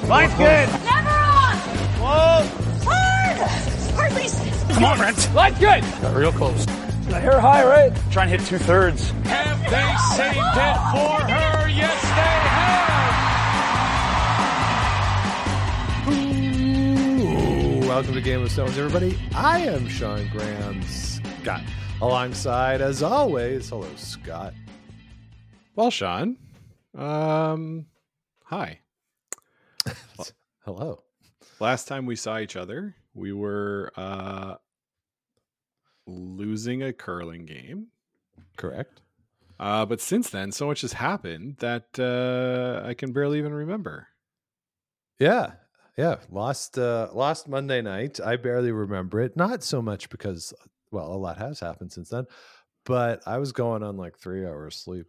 Line's good. Never on. Whoa. Hard. Please. Come on, Brent. Line's good. Got real close. The hair high, right? Try and hit 2/3. Have they saved it for her? Yes, they have. Ooh, welcome to Game of Stones, everybody. I am Sean Graham Scott. Alongside, as always, hello, Scott. Well, Sean, hi. Hello. Last time we saw each other, we were losing a curling game. Correct. But since then, so much has happened that I can barely even remember. Yeah. Lost Monday night. I barely remember it. Not so much because, well, a lot has happened since then, but I was going on like 3 hours sleep.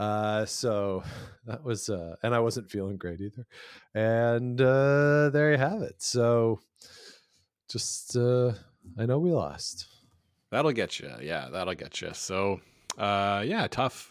So that was, and I wasn't feeling great either. And there you have it. So just, I know we lost. That'll get you. Yeah, that'll get you. So, tough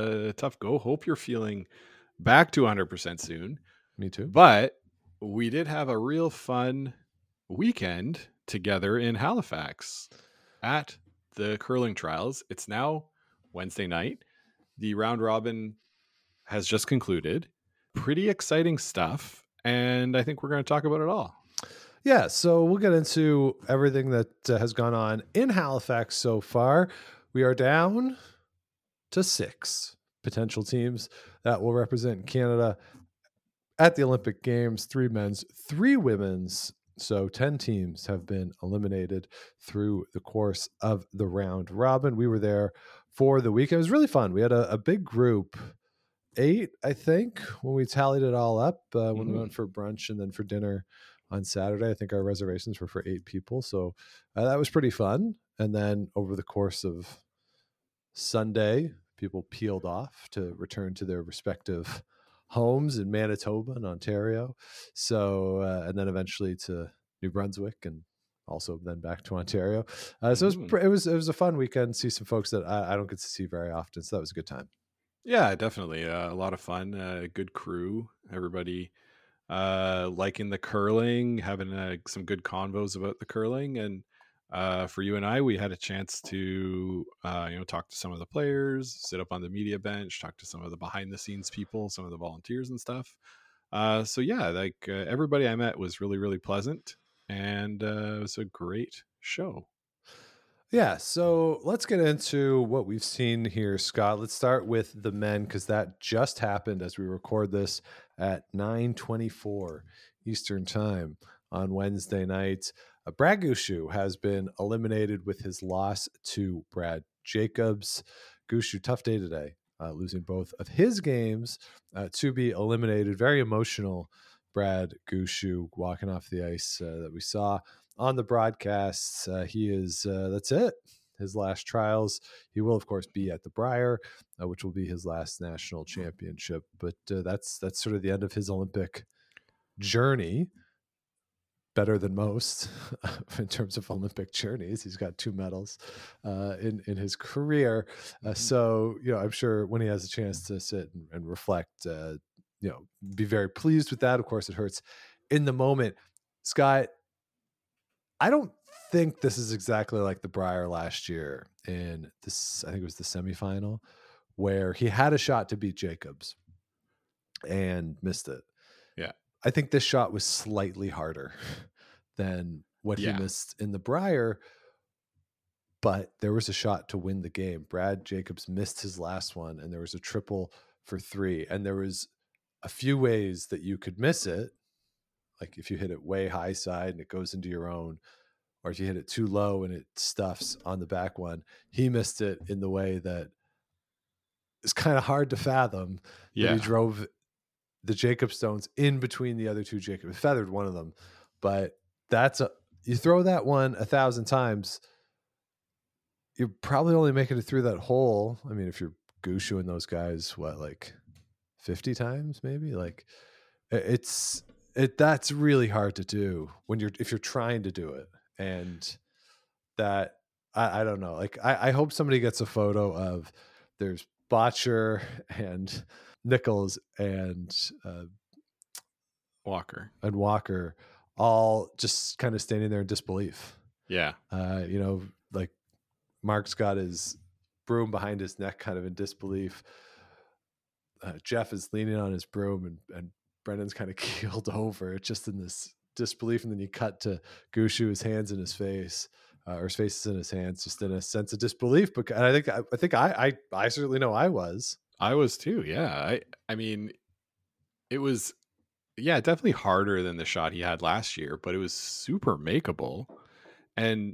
go. Hope you're feeling back to 100% soon. Me too. But we did have a real fun weekend together in Halifax at the curling trials. It's now Wednesday night. The round robin has just concluded. Pretty exciting stuff. And I think we're going to talk about it all. Yeah, so we'll get into everything that has gone on in Halifax so far. We are down to 6 potential teams that will represent Canada at the Olympic Games. 3 men's, 3 women's. So 10 teams have been eliminated through the course of the round robin. We were there for the weekend. It was really fun. We had a big group, 8, I think, when we tallied it all up, when we went for brunch and then for dinner on Saturday. I think our reservations were for 8 people. So that was pretty fun. And then over the course of Sunday, people peeled off to return to their respective homes in Manitoba and Ontario. So, and then eventually to New Brunswick and also then back to Ontario. So it was a fun weekend. See some folks that I don't get to see very often. So that was a good time. Yeah, definitely. A lot of fun. Good crew. Everybody liking the curling, having some good convos about the curling. And for you and I, we had a chance to talk to some of the players, sit up on the media bench, talk to some of the behind the scenes people, some of the volunteers and stuff. Everybody I met was really, really pleasant, and it was a great show. Yeah, so let's get into what we've seen here, Scott. Let's start with the men, because that just happened as we record this at 9:24 Eastern Time on Wednesday night. Brad Gushue has been eliminated with his loss to Brad Jacobs. Gushue, tough day today, losing both of his games to be eliminated. Very emotional, Brad Gushue walking off the ice that we saw on the broadcasts. He is, that's it. His last trials. He will, of course, be at the Brier, which will be his last national championship. But that's sort of the end of his Olympic journey. Better than most in terms of Olympic journeys. He's got 2 medals in his career. So, I'm sure when he has a chance to sit and reflect, be very pleased with that. Of course, it hurts in the moment. Scott, I don't think this is exactly like the Brier last year in this, I think it was the semifinal, where he had a shot to beat Jacobs and missed it. Yeah. I think this shot was slightly harder than what he missed in the Brier, but there was a shot to win the game. Brad Jacobs missed his last one, and there was a triple for 3. And there was a few ways that you could miss it. Like if you hit it way high side and it goes into your own, or if you hit it too low and it stuffs on the back one. He missed it in the way that is kind of hard to fathom. Yeah. He drove the Jacob stones in between the other 2 Jacobs, feathered one of them. But you throw that one 1,000 times, you're probably only making it through that hole. I mean, if you're Gushue and those guys, like 50 times maybe? Like that's really hard to do if you're trying to do it. And that I don't know. Like I hope somebody gets a photo of there's Botcher and Nichols and Walker, all just kind of standing there in disbelief. Yeah. Like Mark's got his broom behind his neck, kind of in disbelief. Jeff is leaning on his broom, and Brendan's kind of keeled over, just in this disbelief. And then you cut to Gushue, his hands in his face, or his face is in his hands, just in a sense of disbelief. But I think I certainly know I was too. Yeah. I mean, it was, definitely harder than the shot he had last year, but it was super makeable. And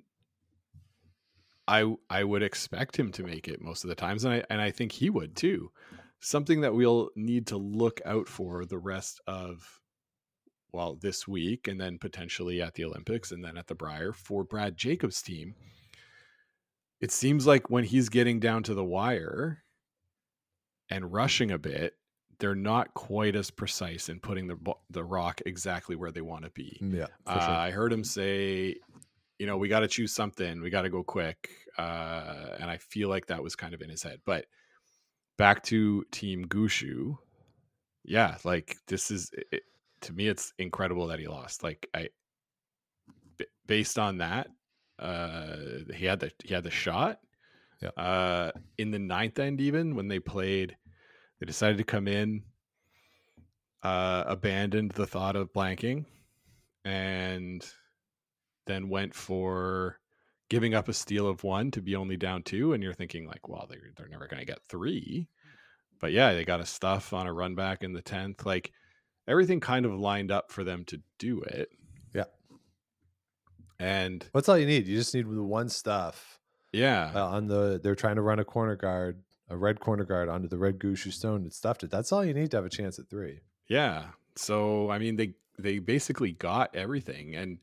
I would expect him to make it most of the times. And I think he would too. Something that we'll need to look out for the rest of, this week, and then potentially at the Olympics, and then at the Brier for Brad Jacobs' team. It seems like when he's getting down to the wire and rushing a bit, they're not quite as precise in putting the rock exactly where they want to be. Yeah, for sure. I heard him say, we got to choose something. We got to go quick. And I feel like that was kind of in his head. But back to Team Gushue. Yeah, like this is, to me, it's incredible that he lost. Like based on that, he had the shot. Yeah. In the ninth end, even when they decided to come in, abandoned the thought of blanking, and then went for giving up a steal of 1 to be only down 2. And you're thinking like, well, they're never going to get 3. But yeah, they got a stuff on a run back in the 10th. Like everything kind of lined up for them to do it. Yeah. And what's all you need? You just need the one stuff. Yeah. They're trying to run a red corner guard onto the red Gushue stone and stuffed it. That's all you need to have a chance at 3. Yeah. So, I mean, they basically got everything, and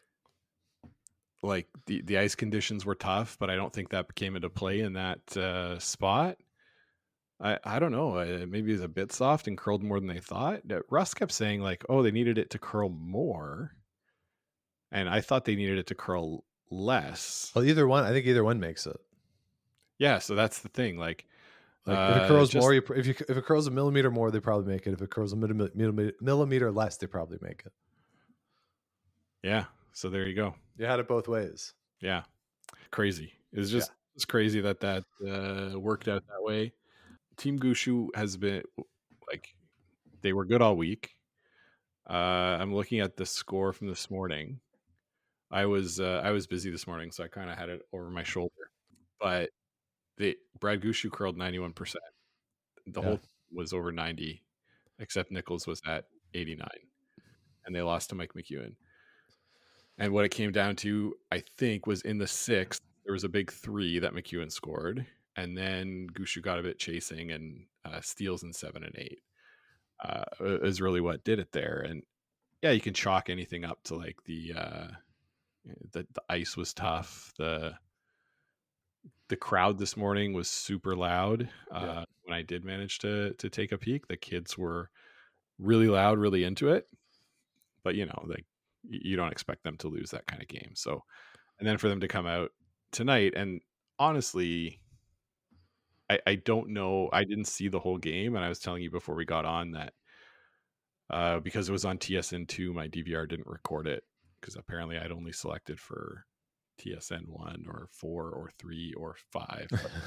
like the ice conditions were tough, but I don't think that came into play in that spot. I don't know. Maybe it was a bit soft and curled more than they thought. Russ kept saying like, oh, they needed it to curl more. And I thought they needed it to curl less. Well, I think either one makes it. Yeah. So that's the thing. Like if it curls more, if it curls a millimeter more, they probably make it. If it curls a millimeter less, they probably make it. Yeah. So there you go. You had it both ways. Yeah. Crazy. It's just it's crazy that worked out that way. Team Gushue has been like, they were good all week. I'm looking at the score from this morning. I was busy this morning, so I kind of had it over my shoulder. But Brad Gushue curled 91%. The whole was over 90, except Nichols was at 89, and they lost to Mike McEwen. And what it came down to, I think, was in the 6th, there was a big 3 that McEwen scored, and then Gushue got a bit chasing and steals in 7 and 8. Is really what did it there. And yeah, you can chalk anything up to like the ice was tough. The crowd this morning was super loud. When I did manage to take a peek, the kids were really loud, really into it. But like you don't expect them to lose that kind of game. So, and then for them to come out tonight, and honestly, I don't know. I didn't see the whole game, and I was telling you before we got on that because it was on TSN2, my DVR didn't record it because apparently I'd only selected for TSN 1 or 4 or 3 or 5.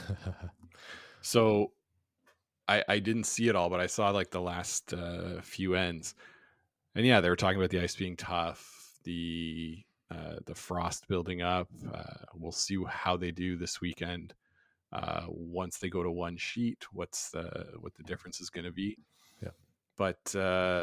So I didn't see it all, but I saw like the last few ends. And yeah, they were talking about the ice being tough, the frost building up. We'll see how they do this weekend. Once they go to one sheet, what the difference is going to be. Yeah. But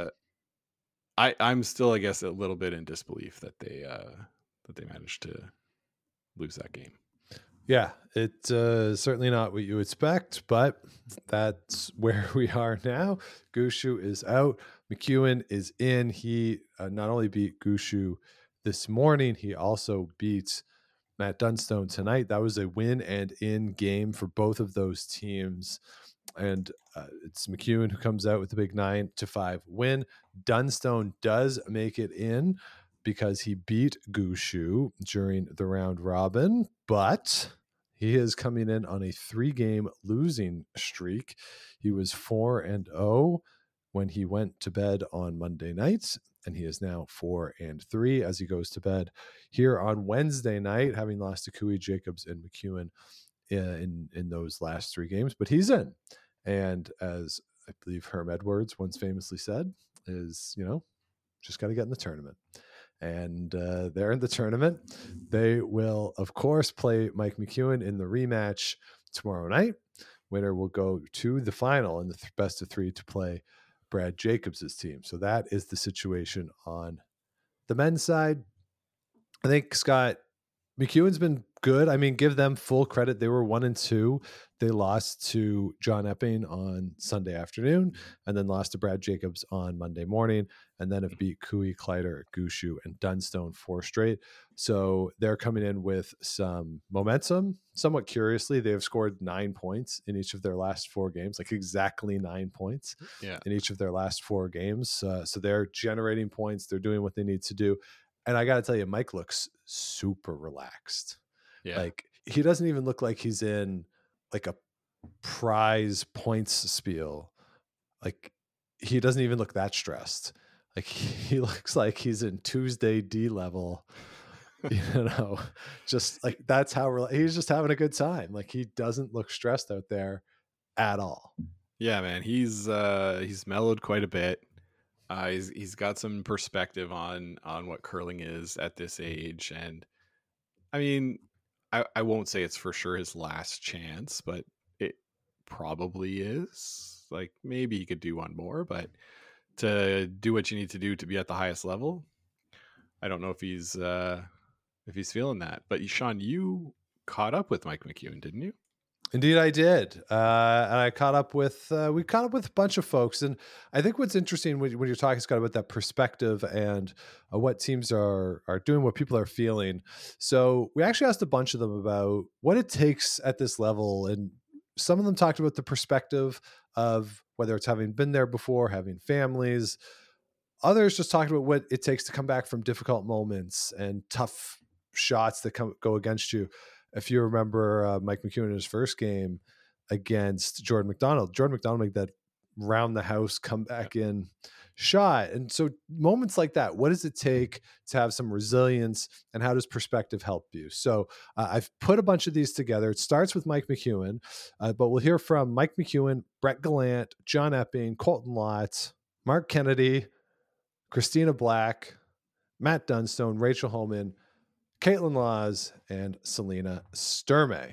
I'm still, I guess, a little bit in disbelief that they managed to lose that game. Yeah, it's certainly not what you expect, but that's where we are now. Gushue is out. McEwen is in. He not only beat Gushue this morning, he also beat Matt Dunstone tonight. That was a win and in game for both of those teams. And it's McEwen who comes out with the big 9-5 win. Dunstone does make it in because he beat Gushue during the round robin, but he is coming in on a 3-game losing streak. He was 4-0 when he went to bed on Monday night. and he is now 4-3 as he goes to bed here on Wednesday night, having lost to Cooey, Jacobs, and McEwen in those last 3 games. But he's in, and as I believe Herm Edwards once famously said, is, just got to get in the tournament. And they're in the tournament. They will, of course, play Mike McEwen in the rematch tomorrow night. Winner will go to the final in the best of 3 to play Brad Jacobs' team. So that is the situation on the men's side. I think, Scott, McEwen's been good. I mean, give them full credit. They were 1-2. They lost to John Epping on Sunday afternoon, and then lost to Brad Jacobs on Monday morning, and then have beat Cooey, Kleider, Gushue, and Dunstone 4 straight. So they're coming in with some momentum. Somewhat curiously, they have scored 9 points in each of their last 4 games, like exactly 9 points in each of their last 4 games. So they're generating points. They're doing what they need to do. And I got to tell you, Mike looks super relaxed. Yeah. Like, he doesn't even look like he's in like a prize points spiel. Like, he doesn't even look that stressed. Like, he looks like he's in Tuesday D level, just like that's how he's just having a good time. Like, he doesn't look stressed out there at all. Yeah, man. He's mellowed quite a bit. He's got some perspective on what curling is at this age. And I mean, I won't say it's for sure his last chance, but it probably is. Like, maybe he could do one more, but to do what you need to do to be at the highest level, I don't know if he's feeling that. But Sean, you caught up with Mike McEwen, didn't you? Indeed, I did. And I caught up with we caught up with a bunch of folks. And I think what's interesting when you're talking, Scott, about that perspective and what teams are doing, what people are feeling. So we actually asked a bunch of them about what it takes at this level. And some of them talked about the perspective of whether it's having been there before, having families. Others just talked about what it takes to come back from difficult moments and tough shots that go against you. If you remember Mike McEwen in his first game against Jordan McDonald made that round the house come back in shot. And so moments like that, what does it take to have some resilience, and how does perspective help you? So I've put a bunch of these together. It starts with Mike McEwen, but we'll hear from Mike McEwen, Brett Gallant, John Epping, Colton Lott, Mark Kennedy, Christina Black, Matt Dunstone, Rachel Holman, Caitlin Laws, and Selena Sturmey.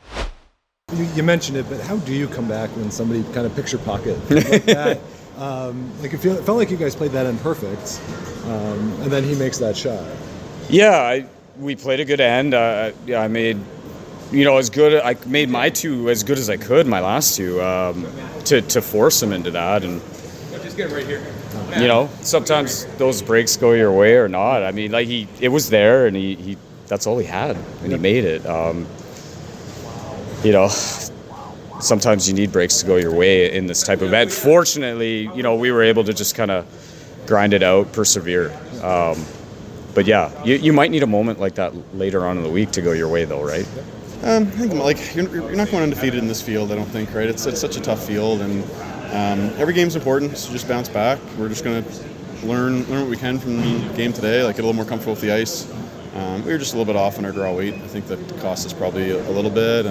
You mentioned it, but how do you come back when somebody kind of picks your pocket like that? It felt like you guys played that in perfect, and then he makes that shot. Yeah, we played a good end. I made, as good. I made my 2 as good as I could, my last 2, to force him into that. And just get right here. Sometimes those breaks go your way or not. I mean, it was there, and he that's all he had, and he made it. Sometimes you need breaks to go your way in this type of event. Fortunately, we were able to just kind of grind it out, persevere. But yeah, you might need a moment like that later on in the week to go your way, though, right? I think you're not going undefeated in this field, I don't think, right? It's such a tough field, and every game's important, so just bounce back. We're just going to learn what we can from the game today, get a little more comfortable with the ice. We were just a little bit off on our draw weight. I think that cost us probably a little bit,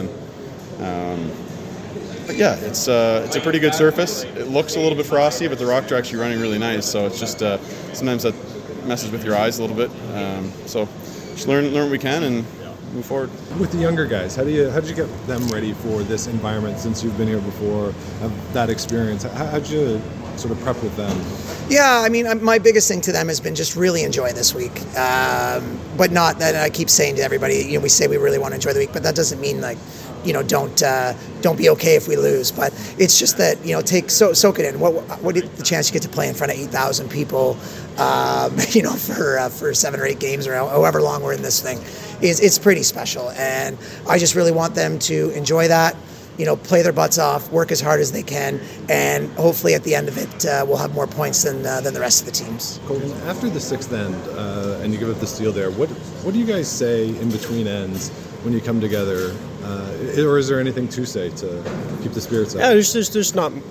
but yeah, it's a pretty good surface. It looks a little bit frosty, but the rocks are actually running really nice, so it's just sometimes that messes with your eyes a little bit. So just learn what we can and move forward. With the younger guys, how did you get them ready for this environment since you've been here before, have that experience? How'd you sort of prep with them? Yeah, I mean, my biggest thing to them has been just really enjoy this week. But not that I keep saying to everybody, we say we really want to enjoy the week, but that doesn't mean don't be okay if we lose. But it's just that, soak it in. What the chance you get to play in front of 8,000 people, for 7 or 8 games or however long we're in this thing, it's pretty special. And I just really want them to enjoy that, play their butts off, work as hard as they can, and hopefully at the end of it, we'll have more points than the rest of the teams. Colton, after the 6th end, and you give up the steal there, what do you guys say in between ends when you come together? Or is there anything to say to keep the spirits up? Yeah, there's not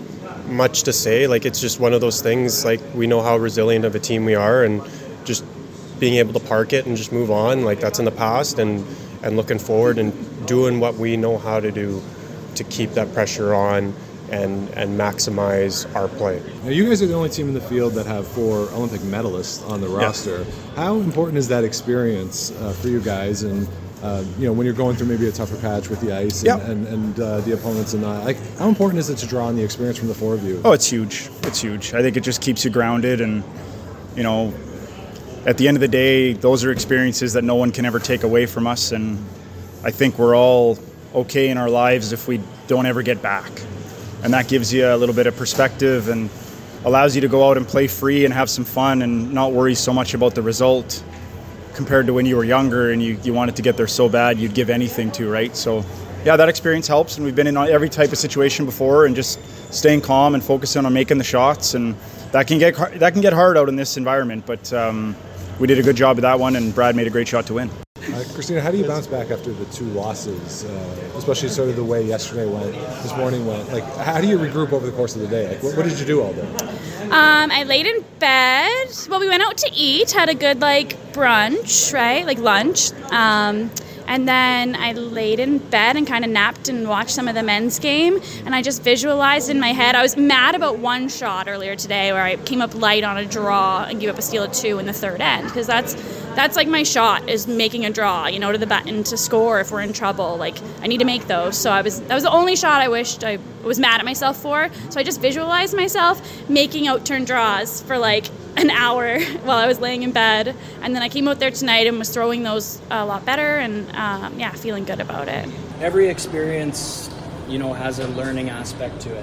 much to say. Like, it's just one of those things. Like, we know how resilient of a team we are, and just being able to park it and just move on. Like, that's in the past, and looking forward and doing what we know how to do to keep that pressure on and maximize our play. Now, you guys are the only team in the field that have 4 Olympic medalists on the roster. How important is that experience for you guys? And when you're going through maybe a tougher patch with the ice and the opponents and that, like, how important is it to draw on the experience from the 4 of you? Oh, it's huge. It's huge. I think it just keeps you grounded, and at the end of the day, those are experiences that no one can ever take away from us. And I think we're all okay in our lives if we don't ever get back. And that gives you a little bit of perspective and allows you to go out and play free and have some fun and not worry so much about the result compared to when you were younger and you wanted to get there so bad you'd give anything to, right? So, yeah, that experience helps, and we've been in every type of situation before, and just staying calm and focusing on making the shots, and that can get hard out in this environment, but we did a good job of that one, and Brad made a great shot to win. Christina, how do you bounce back after the 2 losses, especially sort of the way yesterday went, this morning went? Like, how do you regroup over the course of the day? Like, what did you do all day? I laid in bed. Well, we went out to eat, had a good, brunch, right? Like lunch. And then I laid in bed and kind of napped and watched some of the men's game. And I just visualized in my head. I was mad about one shot earlier today where I came up light on a draw and gave up a steal of 2 in the third end. Because that's like my shot, is making a draw, to the button to score if we're in trouble. Like, I need to make those. So that was the only shot I wished I was mad at myself for. So I just visualized myself making out-turn draws for an hour while I was laying in bed. And then I came out there tonight and was throwing those a lot better and, feeling good about it. Every experience, has a learning aspect to it.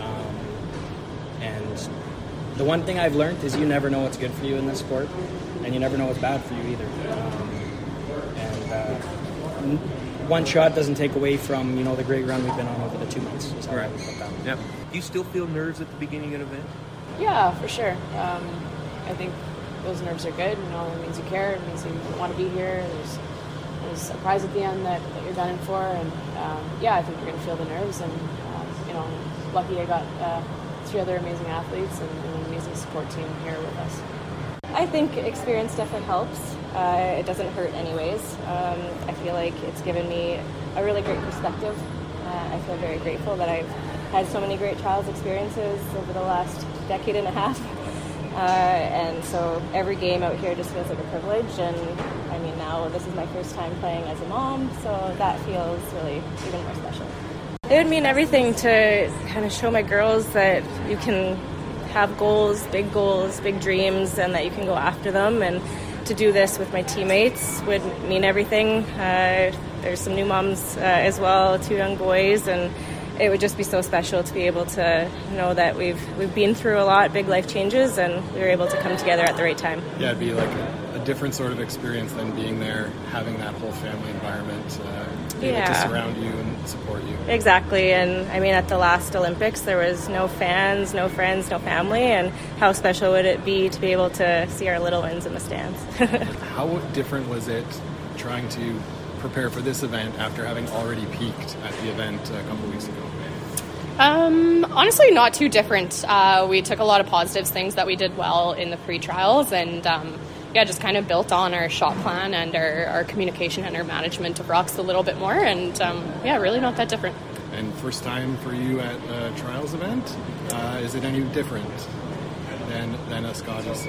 And the one thing I've learned is you never know what's good for you in this sport, and you never know what's bad for you either. One shot doesn't take away from, the great run we've been on over the 2 months. So right. Yep. Do you still feel nerves at the beginning of an event? Yeah, for sure. I think those nerves are good. It means you care. It means you want to be here. There's a prize at the end that you're gunning for. And, I think you're going to feel the nerves. And, lucky I got 3 other amazing athletes and an amazing support team here with us. I think experience definitely helps. It doesn't hurt anyways. I feel like it's given me a really great perspective. I feel very grateful that I've had so many great trials experiences over the last decade and a half. And so every game out here just feels like a privilege. And now this is my first time playing as a mom, so that feels really even more special. It would mean everything to kind of show my girls that you can have goals, big dreams, and that you can go after them. And to do this with my teammates would mean everything. There's some new moms as well, 2 young boys, and it would just be so special to be able to know that we've been through a lot, big life changes, and we were able to come together at the right time. Yeah, it'd be like a different sort of experience than being there, having that whole family environment, able to surround you and support you. Exactly, and at the last Olympics, there was no fans, no friends, no family, and how special would it be to be able to see our little ones in the stands? How different was it trying to prepare for this event after having already peaked at the event a couple weeks ago? Honestly, not too different. We took a lot of positives, things that we did well in the pre-trials, and just kind of built on our shot plan and our communication and our management of rocks a little bit more, and really not that different. And first time for you at a trials event, is it any different than a Scottish?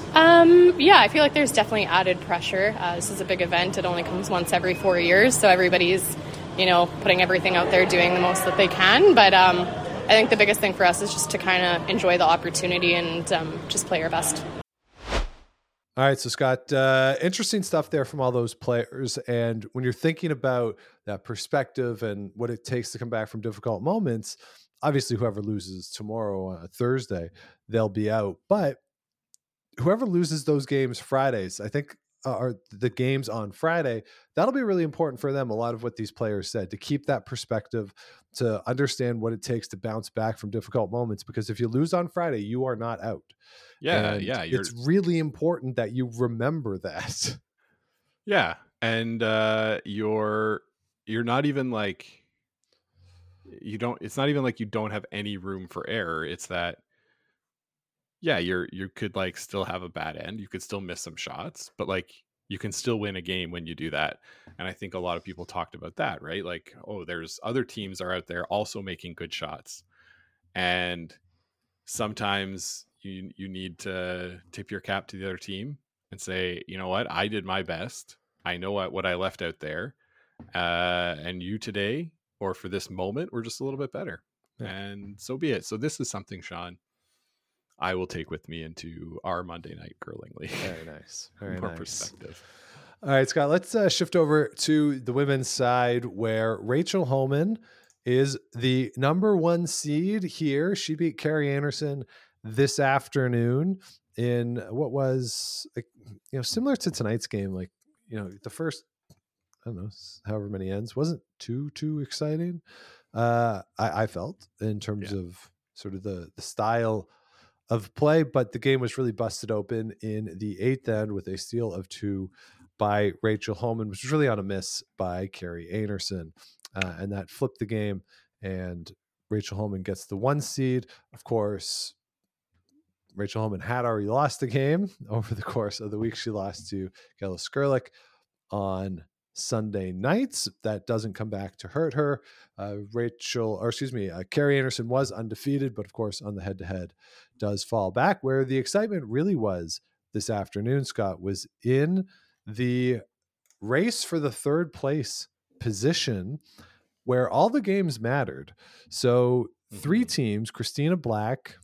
I feel like there's definitely added pressure. This is a big event. It only comes once every 4 years, so everybody's putting everything out there, doing the most that they can, but I think the biggest thing for us is just to kind of enjoy the opportunity and just play our best. All right, so Scott, interesting stuff there from all those players. And when you're thinking about that perspective and what it takes to come back from difficult moments, obviously whoever loses tomorrow on Thursday, they'll be out. But whoever loses those games Fridays, I think, are the games on Friday, that'll be really important for them. A lot of what these players said, to keep that perspective, to understand what it takes to bounce back from difficult moments. Because if you lose on Friday, you are not out. It's really important that you remember that. Yeah, and you're not even it's not even like you don't have any room for error. It's that, yeah, you could like still have a bad end. You could still miss some shots, but like you can still win a game when you do that. And I think a lot of people talked about that, right? Like, oh, there's other teams are out there also making good shots. And sometimes you need to tip your cap to the other team and say, you know what, I did my best. I know what I left out there. And you today, or for this moment, we're just a little bit better. Yeah. And so be it. So this is something, Sean, I will take with me into our Monday night curling league. Very nice. Very More nice. perspective. All right, Scott, let's shift over to the women's side where Rachel Homan is the number 1 seed here. She beat Carrie Anderson this afternoon in what was, similar to tonight's game. Like, the first, I don't know, however many ends wasn't too exciting. I felt in terms of sort of the style of play, but the game was really busted open in the 8th end with a steal of 2 by Rachel Homan, which was really on a miss by Carrie Anderson. And that flipped the game, and Rachel Homan gets the 1 seed. Of course, Rachel Homan had already lost the game over the course of the week. She lost to Kayla Skurlik on Sunday nights. That doesn't come back to hurt her. Carrie Anderson was undefeated, but of course on the head-to-head does fall back. Where the excitement really was this afternoon, Scott, was in the race for the 3rd place position where all the games mattered. So 3 teams, Christina Black,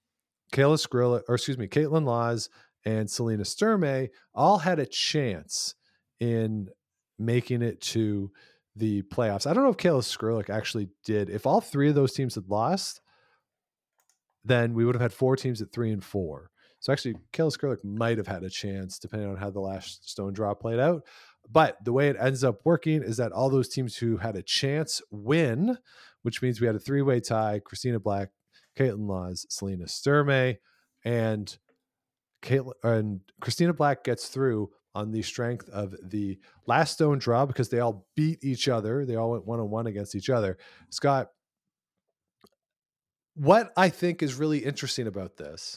Caitlin Laws, and Selena Sturmey, all had a chance in making it to the playoffs. I don't know if Kayla Skurlik actually did. If all 3 of those teams had lost, then we would have had 4 teams at 3 and 4. So actually, Kayla Skurlik might have had a chance, depending on how the last stone draw played out. But the way it ends up working is that all those teams who had a chance win, which means we had a 3-way tie: Christina Black, Caitlin Laws, Selena Sturmey, and Christina Black gets through on the strength of the last stone draw because they all beat each other. They all went 1-on-1 against each other. Scott, what I think is really interesting about this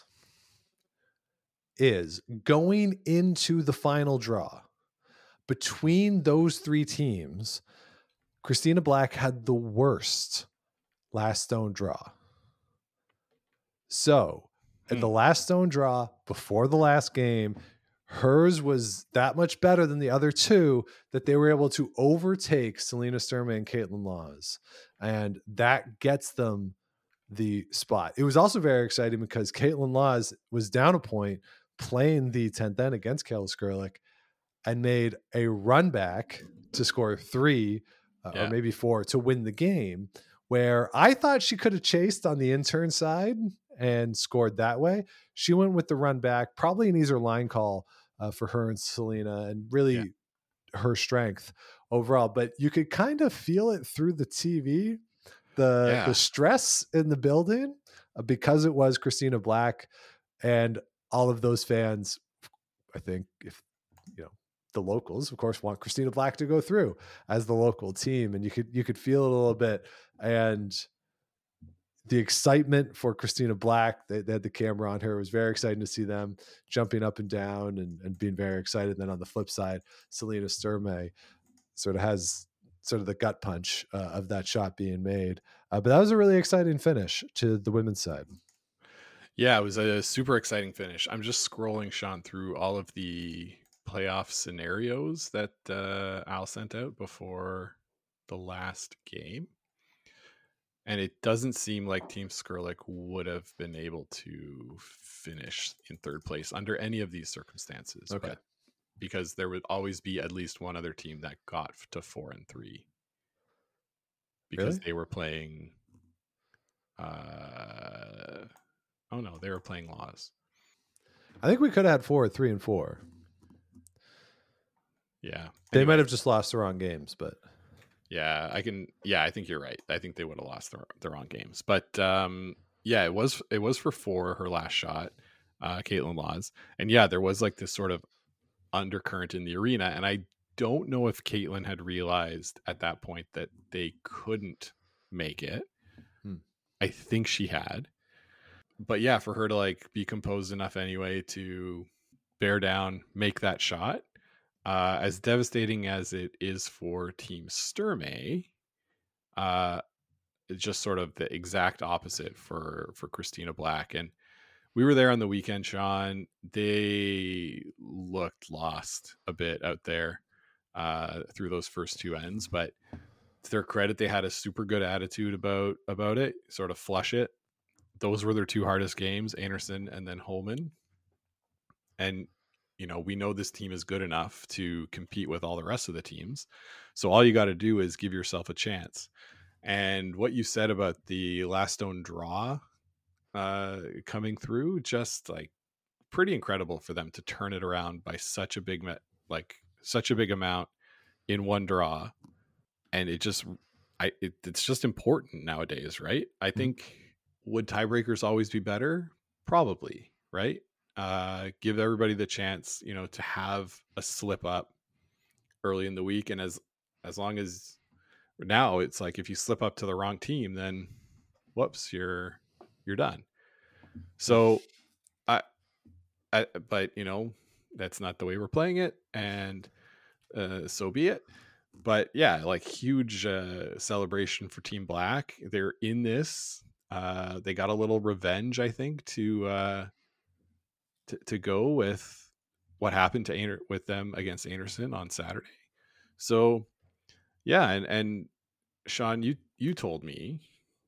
is going into the final draw between those 3 teams, Christina Black had the worst last stone draw. So at the last stone draw before the last game, hers was that much better than the other 2 that they were able to overtake Selena Sturmey and Caitlin Laws. And that gets them the spot. It was also very exciting because Caitlin Laws was down a point playing the 10th end against Kayla Skurlik and made a run back to score 3 or maybe 4 to win the game, where I thought she could have chased on the intern side and scored that way. She went with the run back, probably an easier line call for her and Selena, and really her strength overall. But you could kind of feel it through the TV, the stress in the building, because it was Christina Black, and all of those fans, I think, if the locals, of course, want Christina Black to go through as the local team, and you could feel it a little bit. And the excitement for Christina Black, they had the camera on her. It was very exciting to see them jumping up and down and being very excited. And then on the flip side, Selena Sturmey sort of has the gut punch of that shot being made. But that was a really exciting finish to the women's side. Yeah, it was a super exciting finish. I'm just scrolling, Sean, through all of the playoff scenarios that Al sent out before the last game. And it doesn't seem like Team Skurlik would have been able to finish in 3rd place under any of these circumstances. Okay. But because there would always be at least one other team that got to 4 and 3. Because they were playing... they were playing Laws. I think we could have had 4 at 3 and 4. Yeah. They might have just lost the wrong games, but... Yeah, I think you're right. I think they would have lost the wrong games. But it was for 4, her last shot, Caitlin Laws. And there was like this sort of undercurrent in the arena. And I don't know if Caitlin had realized at that point that they couldn't make it. Hmm. I think she had. But yeah, for her to like be composed enough anyway to bear down, make that shot, as devastating as it is for Team Sturmey, it's just sort of the exact opposite for Christina Black. And we were there on the weekend, Sean. They looked lost a bit out there through those first two ends, but to their credit, they had a super good attitude about it, sort of flush it. Those were their two hardest games, Anderson and then Holman. And, we know this team is good enough to compete with all the rest of the teams. So all you got to do is give yourself a chance. And what you said about the last stone draw coming through, just like pretty incredible for them to turn it around by such a big amount in one draw. And it's just important nowadays, right? I think, would tiebreakers always be better? Probably, right? Give everybody the chance, to have a slip up early in the week. And as long as now it's like, if you slip up to the wrong team, then whoops, you're done. So but that's not the way we're playing it. And so be it. But yeah, like huge celebration for Team Black. They're in this. They got a little revenge, I think, to go with what happened with them against Anderson on Saturday. So yeah, and Sean, you told me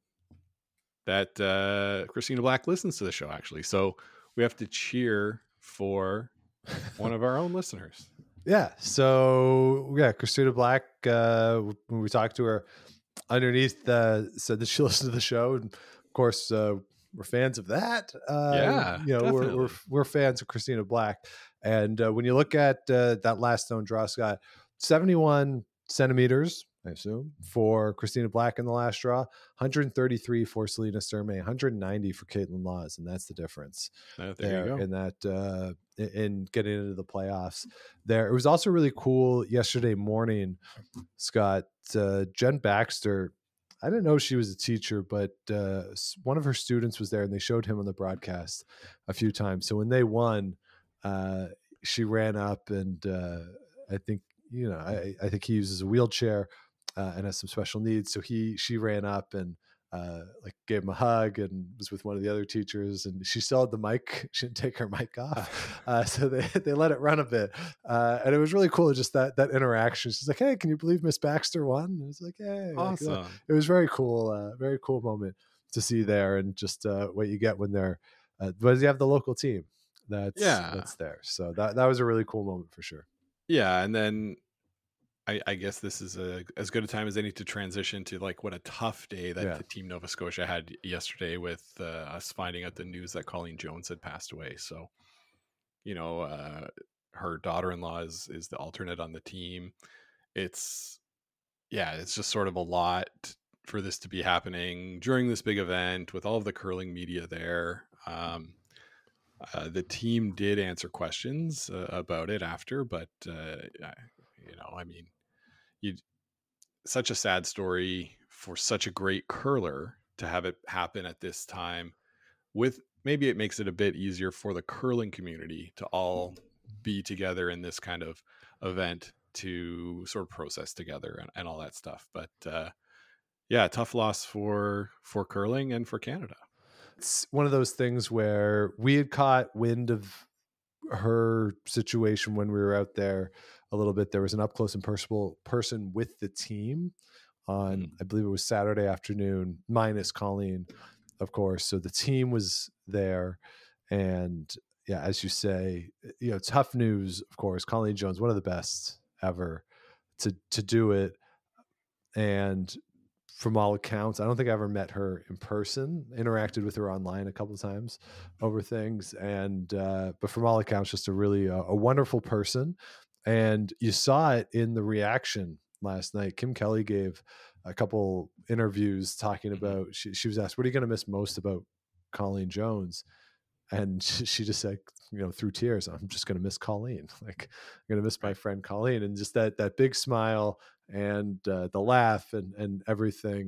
that Christina Black listens to the show, actually. So we have to cheer for one of our own listeners. Yeah. So yeah, Christina Black, when we talked to her underneath, said that she listened to the show, and of course we're fans of that. We're fans of Christina Black. And when you look at that last stone draw, Scott, 71 centimeters, I assume, for Christina Black in the last draw, 133 for Selena Sturmey, 190 for Caitlin Laws, and that's the difference there you go. in that in getting into the playoffs. There, it was also really cool yesterday morning, Scott. Jen Baxter, I didn't know she was a teacher, but one of her students was there, and they showed him on the broadcast a few times. So when they won, she ran up, and I think I think he uses a wheelchair and has some special needs. So she ran up and gave him a hug and was with one of the other teachers, and she still had the mic. She didn't take her mic off. So they let it run a bit. And it was really cool. Just that interaction. She's like, "Hey, can you believe Miss Baxter won?" And it was like, "Hey." Awesome. It was very cool moment to see there, and just what you get when they're, but you have the local team that's there. So that was a really cool moment for sure. Yeah. And then I guess this is as good a time as any to transition to like what a tough day that the Team Nova Scotia had yesterday with us finding out the news that Colleen Jones had passed away. So, her daughter-in-law is the alternate on the team. It's just sort of a lot for this to be happening during this big event with all of the curling media there. The team did answer questions about it after, but such a sad story for such a great curler to have it happen at this time. With maybe it makes it a bit easier for the curling community to all be together in this kind of event to sort of process together and all that stuff. But tough loss for curling and for Canada. It's one of those things where we had caught wind of her situation when we were out there a little bit. There was an up close and personal person with the team on, I believe it was Saturday afternoon, minus Colleen, of course. So the team was there, and yeah, as you say, tough news, of course. Colleen Jones, one of the best ever to do it. And from all accounts, I don't think I ever met her in person, interacted with her online a couple of times over things. And, but from all accounts, just a really, a wonderful person. And you saw it in the reaction last night. Kim Kelly gave a couple interviews talking about, she was asked, what are you going to miss most about Colleen Jones? And she just said, through tears, I'm just going to miss Colleen. Like, I'm going to miss my friend Colleen. And just that big smile and the laugh and everything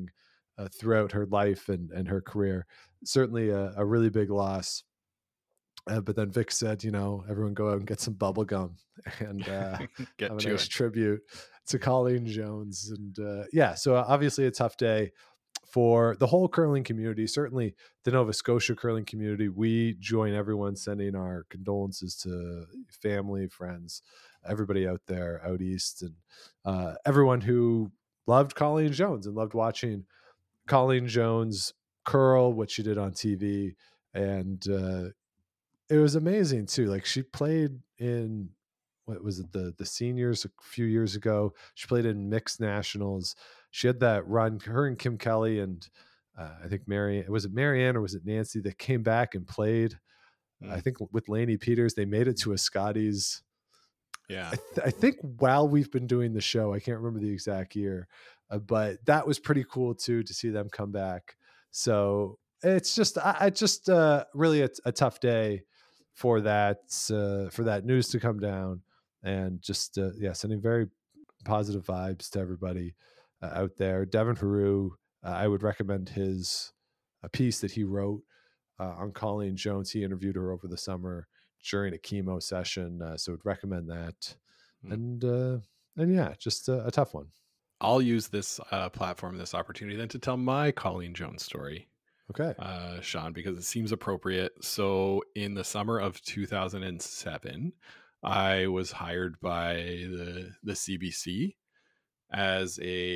throughout her life and her career. Certainly a really big loss. But then Vic said, everyone go out and get some bubble gum and have a nice tribute to Colleen Jones. And so obviously a tough day for the whole curling community, certainly the Nova Scotia curling community. We join everyone sending our condolences to family, friends, everybody out there out east, and everyone who loved Colleen Jones and loved watching Colleen Jones curl, what she did on TV. And it was amazing too. Like, she played in, what was it, the seniors a few years ago. She played in mixed nationals. She had that run, her and Kim Kelly and I think was it Marianne or was it Nancy that came back and played? I think with Lainey Peters, they made it to a Scotties. Yeah. I think while we've been doing the show, I can't remember the exact year, but that was pretty cool too, to see them come back. So it's just, really a tough day for that news to come down, and just, sending very positive vibes to everybody out there. Devin Haru, I would recommend a piece that he wrote on Colleen Jones. He interviewed her over the summer during a chemo session. So would recommend that. And just a tough one. I'll use this platform, this opportunity then to tell my Colleen Jones story. Okay. Sean, because it seems appropriate. So in the summer of 2007, I was hired by the CBC as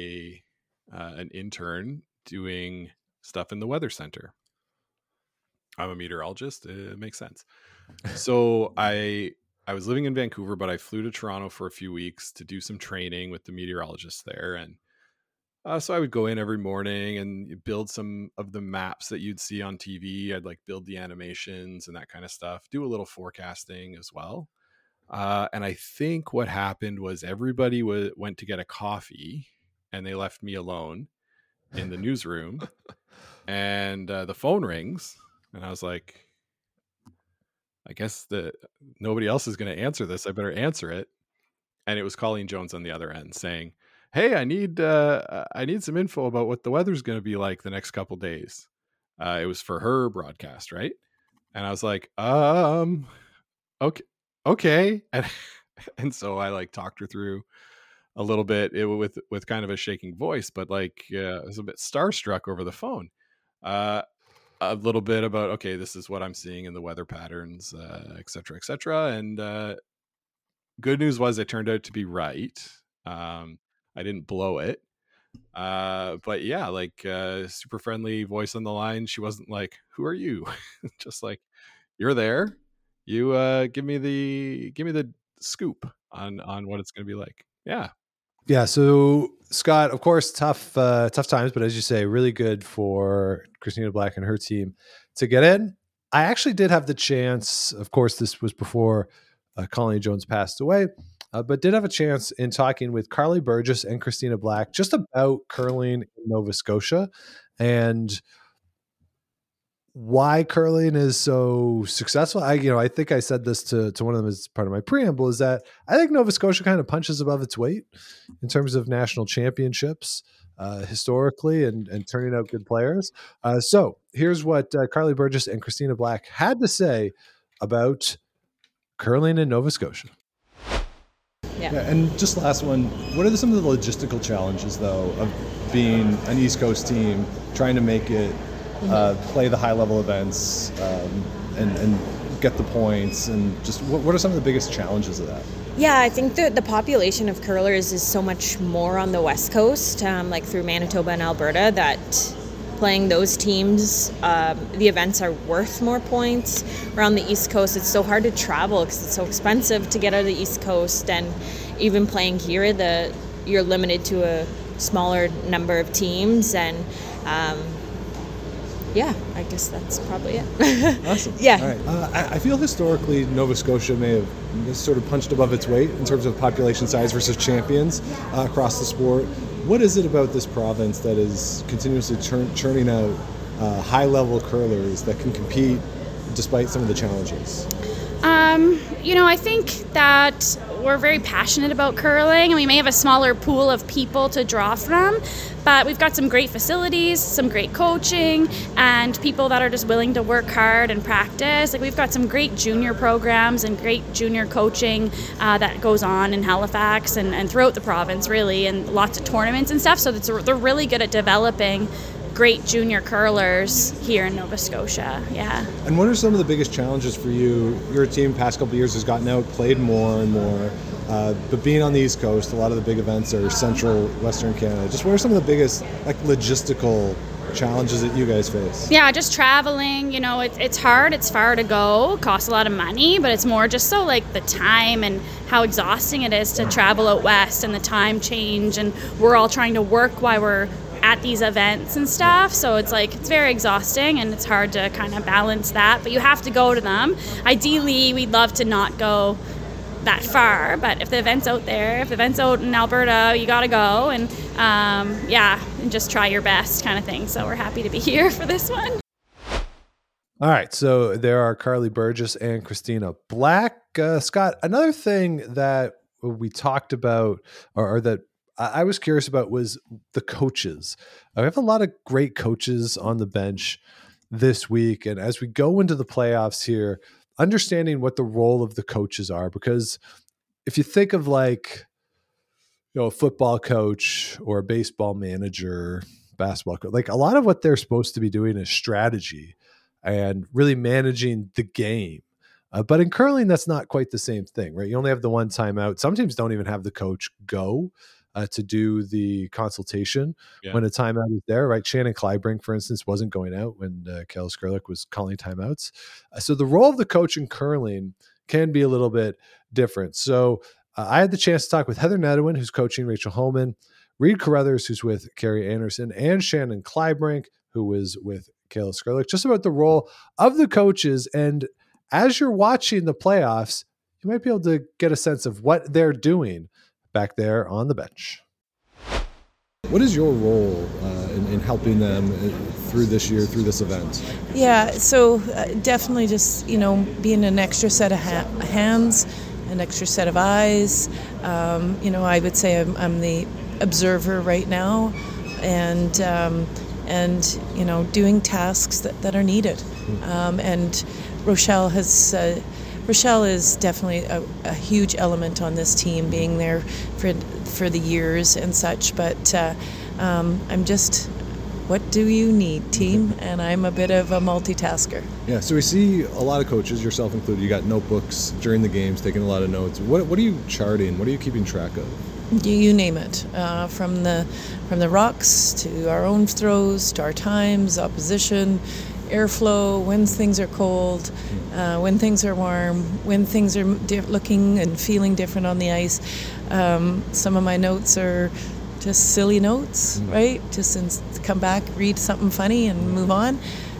an intern doing stuff in the Weather Center. I'm a meteorologist. It makes sense. So I was living in Vancouver, but I flew to Toronto for a few weeks to do some training with the meteorologists there. And so I would go in every morning and build some of the maps that you'd see on TV. I'd build the animations and that kind of stuff, do a little forecasting as well. And I think what happened was everybody went to get a coffee and they left me alone in the newsroom. And the phone rings and I was like, I guess nobody else is going to answer this. I better answer it. And it was Colleen Jones on the other end saying, "Hey, I need some info about what the weather's going to be like the next couple days." It was for her broadcast, right? And I was like, okay. And so I talked her through a little bit with kind of a shaking voice, but I was a bit starstruck over the phone. A little bit about, okay, this is what I'm seeing in the weather patterns, et cetera, et cetera. And good news was it turned out to be right. I didn't blow it. But yeah, super friendly voice on the line. She wasn't like, "Who are you?" Just like, "You're there. You give me the scoop on what it's going to be like." Yeah. Yeah. So Scott, of course, tough times, but as you say, really good for Christina Black and her team to get in. I actually did have the chance. Of course, this was before Colleen Jones passed away. But did have a chance in talking with Carly Burgess and Christina Black just about curling in Nova Scotia and why curling is so successful. I think I said this to one of them as part of my preamble, is that I think Nova Scotia kind of punches above its weight in terms of national championships historically and turning out good players. So here's what Carly Burgess and Christina Black had to say about curling in Nova Scotia. Yeah, and just last one, what are some of the logistical challenges, though, of being an East Coast team, trying to make it, play the high-level events, and get the points, and just what are some of the biggest challenges of that? Yeah, I think the population of curlers is so much more on the West Coast, through Manitoba and Alberta, that playing those teams, the events are worth more points. Around the East Coast, it's so hard to travel because it's so expensive to get out of the East Coast, and even playing here, you're limited to a smaller number of teams, and I guess that's probably it. Awesome. Yeah. All right. I feel historically Nova Scotia may have sort of punched above its weight in terms of population size versus champions across the sport. What is it about this province that is continuously churning out high-level curlers that can compete despite some of the challenges? I think that we're very passionate about curling, and we may have a smaller pool of people to draw from, but we've got some great facilities, some great coaching, and people that are just willing to work hard and practice. Like, we've got some great junior programs and great junior coaching that goes on in Halifax and throughout the province, really, and lots of tournaments and stuff. So they're really good at developing great junior curlers here in Nova Scotia. Yeah. And what are some of the biggest challenges for you? Your team past couple of years has gotten out, played more and more, but being on the East Coast, a lot of the big events are central Western Canada. Just what are some of the biggest logistical challenges that you guys face? Yeah, just traveling, it's hard, it's far to go, costs a lot of money, but it's more just so the time and how exhausting it is to travel out west and the time change, and we're all trying to work while we're at these events and stuff, so it's very exhausting, and it's hard to kind of balance that, but you have to go to them. Ideally, we'd love to not go that far, but if the event's out there, if the event's out in Alberta, you gotta go, and and just try your best kind of thing. So we're happy to be here for this one. All right, so there are Carly Burgess and Christina Black. Scott, another thing that we talked about, or that I was curious about, was the coaches. We have a lot of great coaches on the bench this week, and as we go into the playoffs here, understanding what the role of the coaches are, because if you think of a football coach or a baseball manager, basketball coach, a lot of what they're supposed to be doing is strategy and really managing the game. But in curling, that's not quite the same thing, right? You only have the one timeout. Some teams don't even have the coach go to do the consultation when a timeout is there, right? Shannon Kleibrink, for instance, wasn't going out when Kayla Skrlik was calling timeouts. So the role of the coach in curling can be a little bit different. So I had the chance to talk with Heather Nedwin, who's coaching Rachel Homan, Reed Carruthers, who's with Carrie Anderson, and Shannon Kleibrink, who was with Kayla Skrlik, just about the role of the coaches. And as you're watching the playoffs, you might be able to get a sense of what they're doing back there on the bench. What is your role in helping them through this year, through this event? Yeah, so definitely just, being an extra set of hands, an extra set of eyes. I would say I'm the observer right now, and doing tasks that are needed. And Rochelle is definitely a huge element on this team, being there for the years and such. But I'm just, what do you need, team? And I'm a bit of a multitasker. Yeah, so we see a lot of coaches, yourself included, you got notebooks during the games, taking a lot of notes. What are you charting? What are you keeping track of? You name it, from the rocks to our own throws, to our times, opposition, airflow, when things are cold, when things are warm, when things are looking and feeling different on the ice. Some of my notes are just silly notes, right? Just come back, read something funny, and move on.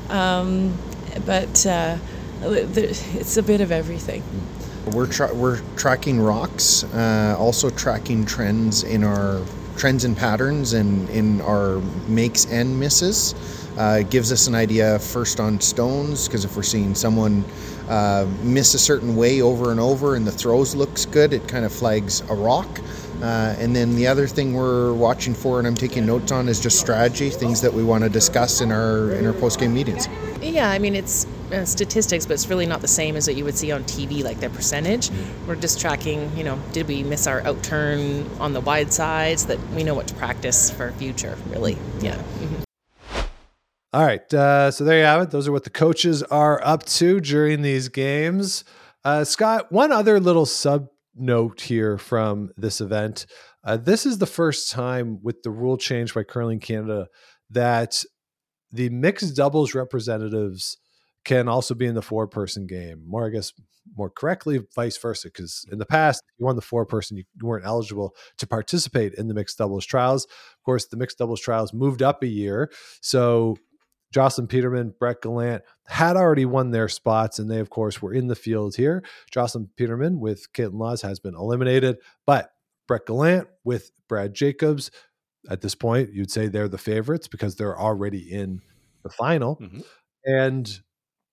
But it's a bit of everything. We're tracking rocks, also tracking trends and patterns in our makes and misses. It gives us an idea first on stones, because if we're seeing someone miss a certain way over and over and the throws looks good, it kind of flags a rock. And then the other thing we're watching for, and I'm taking notes on, is just strategy, things that we want to discuss in our post-game meetings. Yeah, I mean, it's statistics, but it's really not the same as what you would see on TV, like their percentage. We're just tracking, did we miss our out turn on the wide sides, that we know what to practice for future, really. Yeah. Mm-hmm. All right, so there you have it. Those are what the coaches are up to during these games. Scott, one other little sub note here from this event. This is the first time with the rule change by Curling Canada that the mixed doubles representatives can also be in the 4-person game. More correctly, vice versa, because in the past, if you won the 4-person, you weren't eligible to participate in the mixed doubles trials. Of course, the mixed doubles trials moved up a year. So Jocelyn Peterman, Brett Gallant had already won their spots, and they, of course, were in the field here. Jocelyn Peterman with Caitlin Laws has been eliminated, but Brett Gallant with Brad Jacobs, at this point, you'd say they're the favorites because they're already in the final. Mm-hmm. And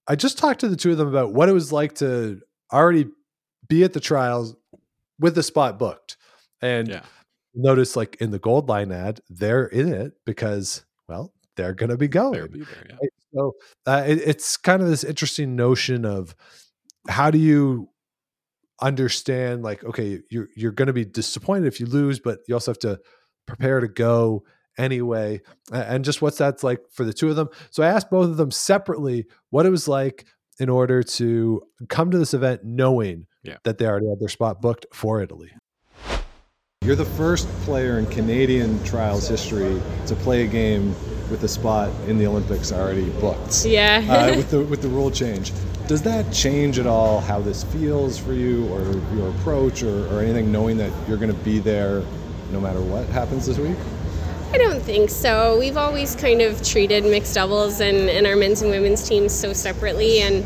I just talked to the two of them about what it was like to already be at the trials with the spot booked. And notice, like in the Gold Line ad, they're in it because, well, they're going to be going. They'll be there, yeah. Right? So it's kind of this interesting notion of how do you understand, like, okay, you're going to be disappointed if you lose, but you also have to prepare to go anyway, and just what's that's like for the two of them. So I asked both of them separately what it was like in order to come to this event knowing that they already had their spot booked for Italy. You're the first player in Canadian trials history to play a game with a spot in the Olympics already booked. Yeah. With the rule change. Does that change at all how this feels for you or your approach or anything, knowing that you're going to be there no matter what happens this week? I don't think so. We've always kind of treated mixed doubles and our men's and women's teams so separately, and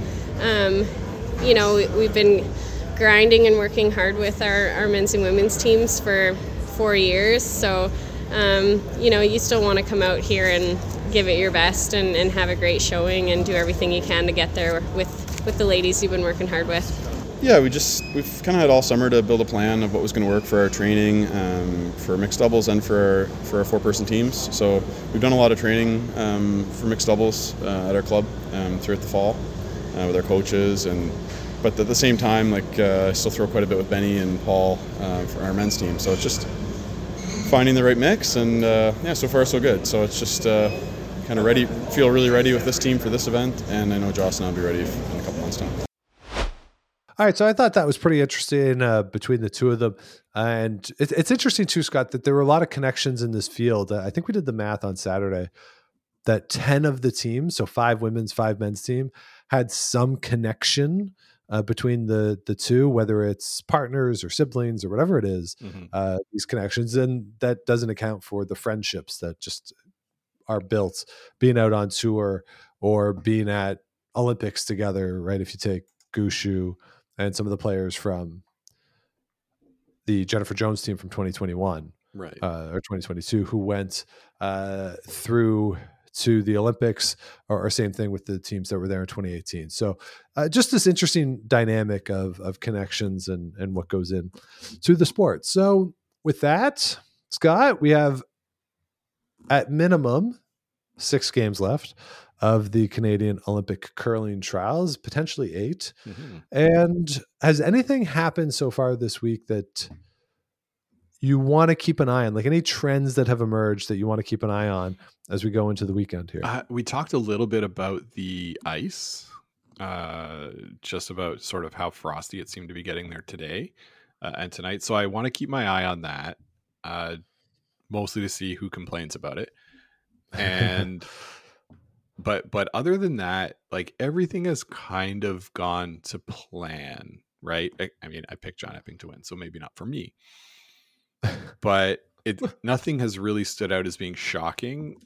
we've been grinding and working hard with our men's and women's teams for 4 years. So, you still want to come out here and give it your best and have a great showing and do everything you can to get there with the ladies you've been working hard with. Yeah, we've kind of had all summer to build a plan of what was going to work for our training, for mixed doubles and for our 4-person teams. So we've done a lot of training for mixed doubles at our club throughout the fall with our coaches, but at the same time, I still throw quite a bit with Benny and Paul for our men's team. So it's just finding the right mix, and so far so good. So it's just kind of feel really ready with this team for this event, and I know Joss and I'll be ready in a couple months' time. All right, so I thought that was pretty interesting between the two of them. And it's interesting too, Scott, that there were a lot of connections in this field. I think we did the math on Saturday that 10 of the teams, so 5 women's, 5 men's team, had some connection between the two, whether it's partners or siblings or whatever it is, these connections. And that doesn't account for the friendships that just are built being out on tour or being at Olympics together, right? If you take Gushue and some of the players from the Jennifer Jones team from 2021, right, or 2022, who went through to the Olympics, or same thing with the teams that were there in 2018. So just this interesting dynamic of connections and what goes in to the sport. So with that, Scott, we have at minimum 6 games left of the Canadian Olympic curling trials, potentially 8. And has anything happened so far this week that you want to keep an eye on? Like any trends that have emerged that you want to keep an eye on as we go into the weekend here? We talked a little bit about the ice, just about sort of how frosty it seemed to be getting there today and tonight. So I want to keep my eye on that, mostly to see who complains about it. And but other than that, like everything has kind of gone to plan, right? I mean, I picked John Epping to win, so maybe not for me, but nothing has really stood out as being shocking.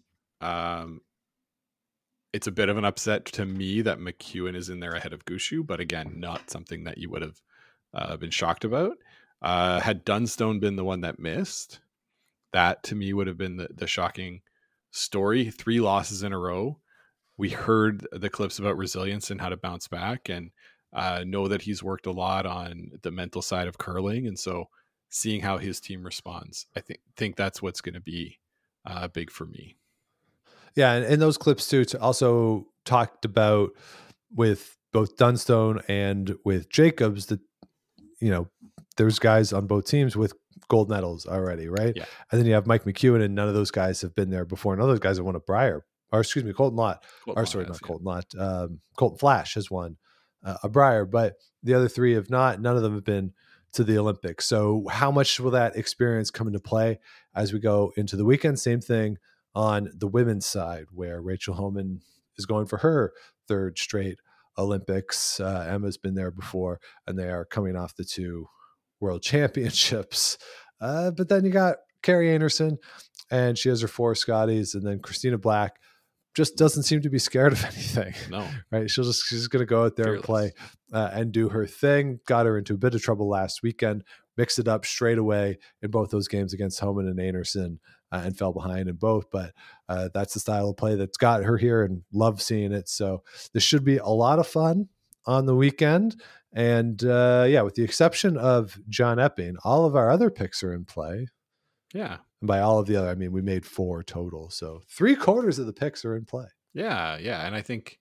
It's a bit of an upset to me that McEwen is in there ahead of Gushue, but again, not something that you would have been shocked about. Had Dunstone been the one that missed, that to me would have been the shocking story. 3 losses in a row. We heard the clips about resilience and how to bounce back, and know that he's worked a lot on the mental side of curling. And so seeing how his team responds, I think that's what's going to be big for me. Yeah. And those clips too, also talked about with both Dunstone and with Jacobs that, there's guys on both teams with gold medals already. Right. Yeah. And then you have Mike McEwen, and none of those guys have been there before. None of those guys have won a Brier. Colton Lott. Colton Flash has won a Brier, but the other 3 have not. None of them have been to the Olympics. So how much will that experience come into play as we go into the weekend? Same thing on the women's side, where Rachel Homan is going for her 3rd straight Olympics. Emma's been there before, and they are coming off the 2 world championships. But then you got Carrie Anderson, and she has her 4 Scotties, and then Christina Black just doesn't seem to be scared of anything. No. Right. She's going to go out there and play and do her thing. Got her into a bit of trouble last weekend, mixed it up straight away in both those games against Homan and Anderson. and fell behind in both. But that's the style of play that's got her here, and love seeing it. So this should be a lot of fun on the weekend. And with the exception of John Epping, all of our other picks are in play. Yeah. And by all of the other, I mean, we made 4 total. So 3/4 of the picks are in play. Yeah. And I think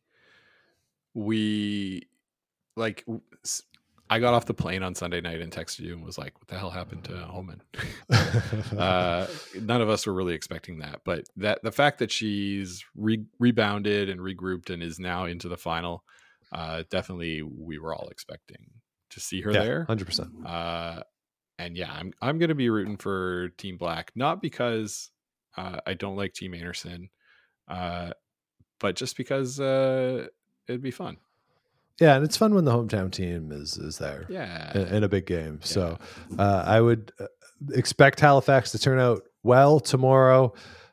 I got off the plane on Sunday night and texted you and was like, what the hell happened to Homan? None of us were really expecting that. But the fact that she's rebounded and regrouped and is now into the final, definitely we were all expecting to see her there. 100%. And yeah, I'm going to be rooting for Team Black, not because I don't like Team Anderson, but just because it'd be fun. Yeah, and it's fun when the hometown team is there in a big game. Yeah. So I would expect Halifax to turn out well tomorrow.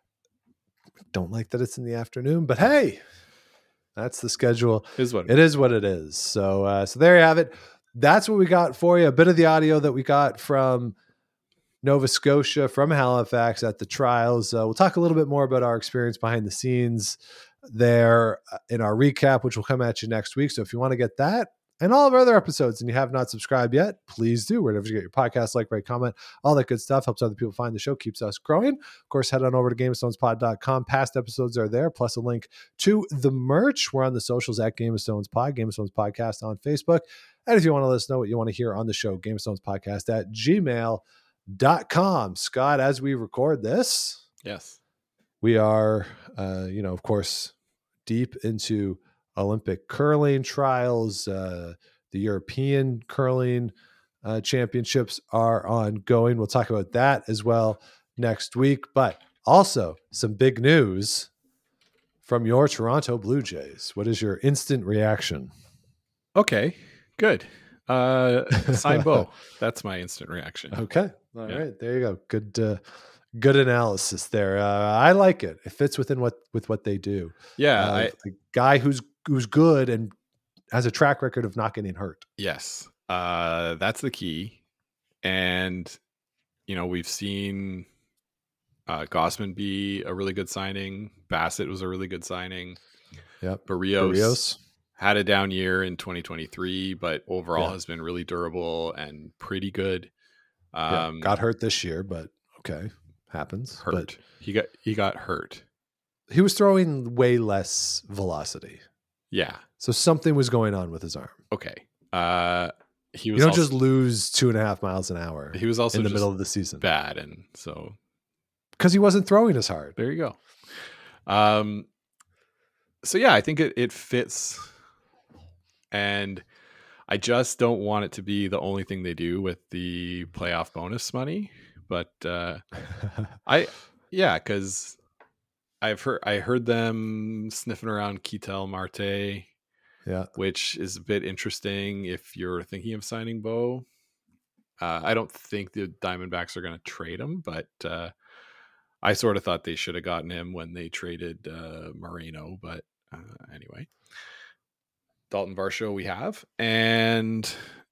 Don't like that it's in the afternoon, but hey, that's the schedule. It is what it is. So there you have it. That's what we got for you. A bit of the audio that we got from Nova Scotia, from Halifax at the trials. We'll talk a little bit more about our experience behind the scenes there in our recap, which will come at you next week. So if you want to get that and all of our other episodes and you have not subscribed yet, please do. Wherever you get your podcast, like, rate, comment, all that good stuff helps other people find the show, keeps us growing. Of course, head on over to GameOfStonesPod.com. Past episodes are there, plus a link to the merch. We're on the socials at Game of Stones Pod, Game of Stones Podcast on Facebook. And if you want to let us know what you want to hear on the show, Game of Stones Podcast at gmail.com. Scott, as we record this, yes, we are, of course, deep into Olympic curling trials. The European curling championships are ongoing. We'll talk about that as well next week, but also some big news from your Toronto Blue Jays. What is your instant reaction? Okay, good. Sign Bo. That's my instant reaction. Okay. All right. There you go. Good analysis there. I like it. It fits with what they do. Yeah. A guy who's good and has a track record of not getting hurt. Yes. That's the key. And, we've seen Gausman be a really good signing. Bassett was a really good signing. Yep. Barrios had a down year in 2023, but overall has been really durable and pretty good. Got hurt this year, but okay. Happens. Hurt. But he got hurt. He was throwing way less velocity. Yeah. So something was going on with his arm. Okay. He was. You don't just lose 2.5 miles an hour. He was also in the middle of the season. Bad, and so because he wasn't throwing as hard. There you go. So yeah, I think it fits, and I just don't want it to be the only thing they do with the playoff bonus money. But because I heard them sniffing around Ketel Marte, which is a bit interesting if you're thinking of signing Bo. I don't think the Diamondbacks are going to trade him, but I sort of thought they should have gotten him when they traded Moreno. But anyway, Dalton Varsho we have, and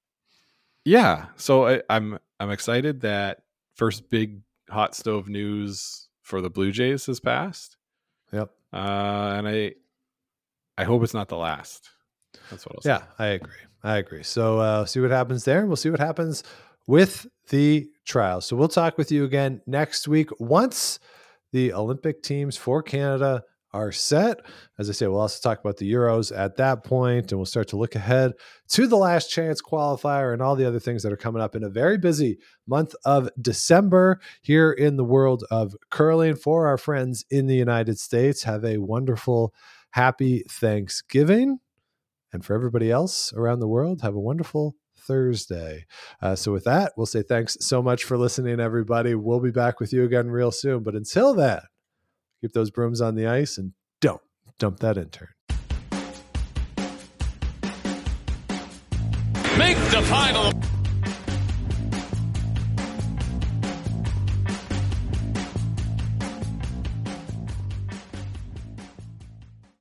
so I'm excited that first big hot stove news for the Blue Jays has passed. Yep. And I hope it's not the last. That's what I'll say. Yeah, I agree. So see what happens there. And we'll see what happens with the trial. So we'll talk with you again next week once the Olympic teams for Canada are set. As I say, we'll also talk about the Euros at that point, and we'll start to look ahead to the last chance qualifier and all the other things that are coming up in a very busy month of December here in the world of curling. For our friends in the United States, have a wonderful, happy Thanksgiving. And for everybody else around the world, have a wonderful Thursday. So with that, we'll say thanks so much for listening, everybody. We'll be back with you again real soon. But until then, keep those brooms on the ice and don't dump that intern. Make the final.